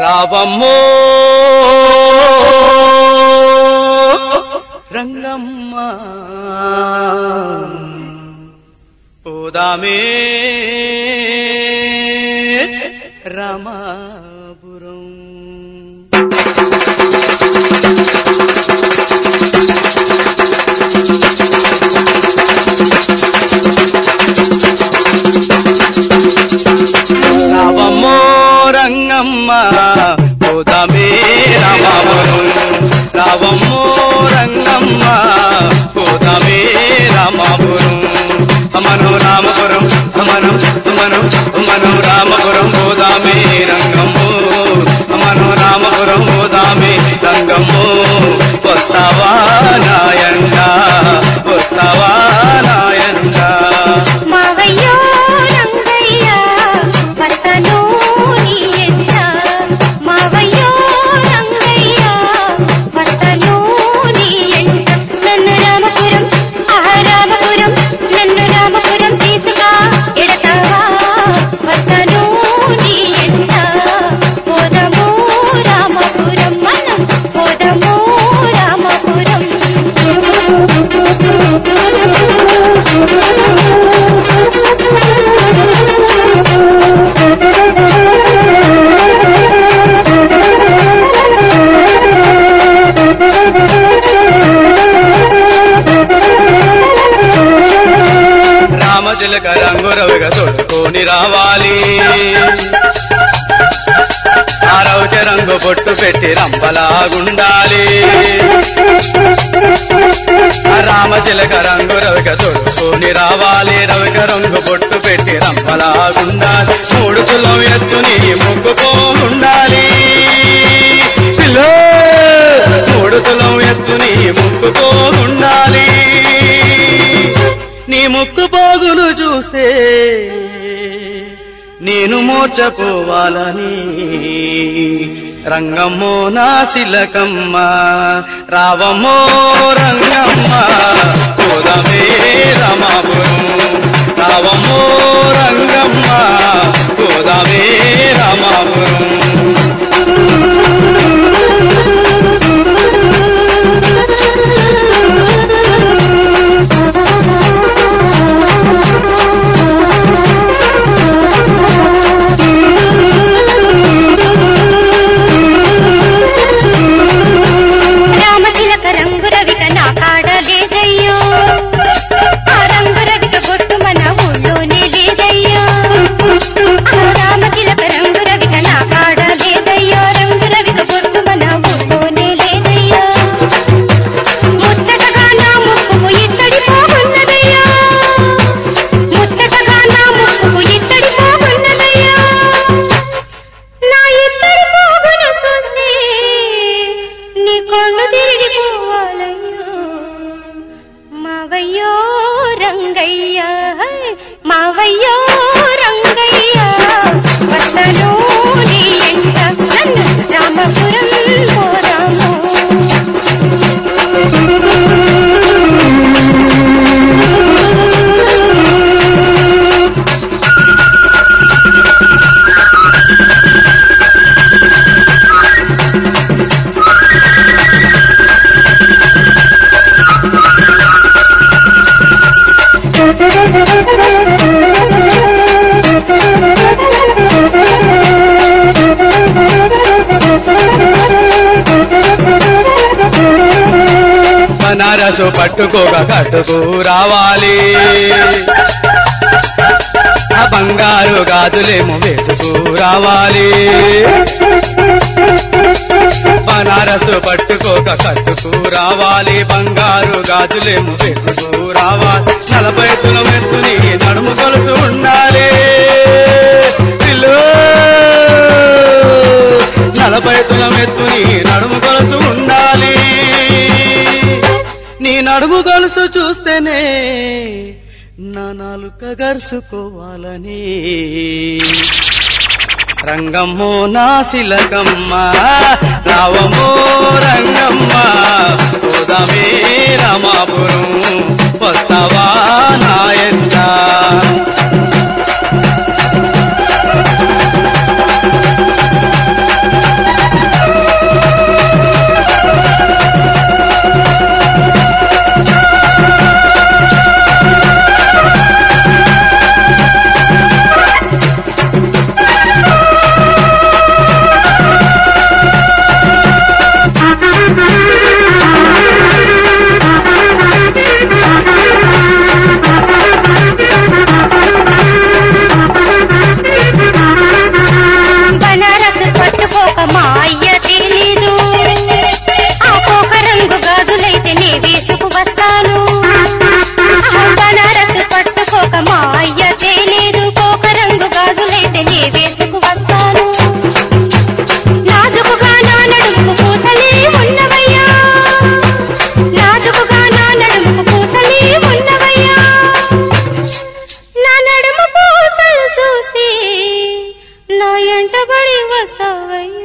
రావమ్మో రంగమ్మ పోదామే రామాపురం. రావమ్మో రంగమ్మ పోదామే రామాపురం. రావమ్మో రంగమ్మ పోదామే రామాపురం. మనం రామపురం మనం రామపురం పోదామే రంగమ్మో. మనం రామపురం పోదామే రంగమ్మో. వస్తావా నాయన్న వస్తావా నాయన్న. మావయ్యో రంగయ్య వస్తను నీ ఎంట. మావయ్యో రంగయ్య వస్తను నీ ఎంట. నన్ను రామపురం రామపురం నన్ను రామపురం తీసుగా ఎడతావా. వస్తను నీ ఎంట పోదము రామపురం. మనం పోదము రామపురం. రామచిలక రంగురవిగా తొడుకొని రావాలి. ఆరవచ రంగు బొట్టు పెట్టి రంపలాగుండాలి. రామచిలక రంగురవిగా తొడుకొని రావాలి. రవిక రంగు బొట్టు పెట్టి రంపలాగుండాలి. మూడు తులం ఎత్తుని ముక్కుపోగుండాలి. పిల్లో మూడు తులం ఎత్తుని ముక్కుపోగుండాలి. నీ ముక్కు పోగులు చూస్తే నేను మోర్చపోవాలని. రంగమ్మో నా శిలకమ్మ రావమ్మో రంగమ్మ పోదామే రామాపురం. రావమ్మో రంగమ్మ పోదామే రామాపురం. మావయ్యో రంగయ్య మావయ్యో రంగయ్య వస్తను నీ ఎంట. నన్ను రామపురం పోదాము. బనారసు పట్టుకోక కట్టుకు రావాలి. ఆ బంగారు గాజులేమో వేసుకు రావాలి. బనారసు పట్టుకోక కట్టుకు రావాలి. బంగారు గాజులేమో వేసుకు రావాలి. 40 తులం ఎత్తుని నడుము కొలుసు ఉండాలి. 40 తులం ఎత్తుని నడుము కొలుసు ఉండాలి. నీ నడుము గొలుసు చూస్తేనే నా నాలుక గరుసుకోవాలని. రంగమ్మో నా శిలకమ్మ రావమ్మో రంగమ్మ పోదామే రామాపురం. వస్తావా నాయన్న. వసవయ్యో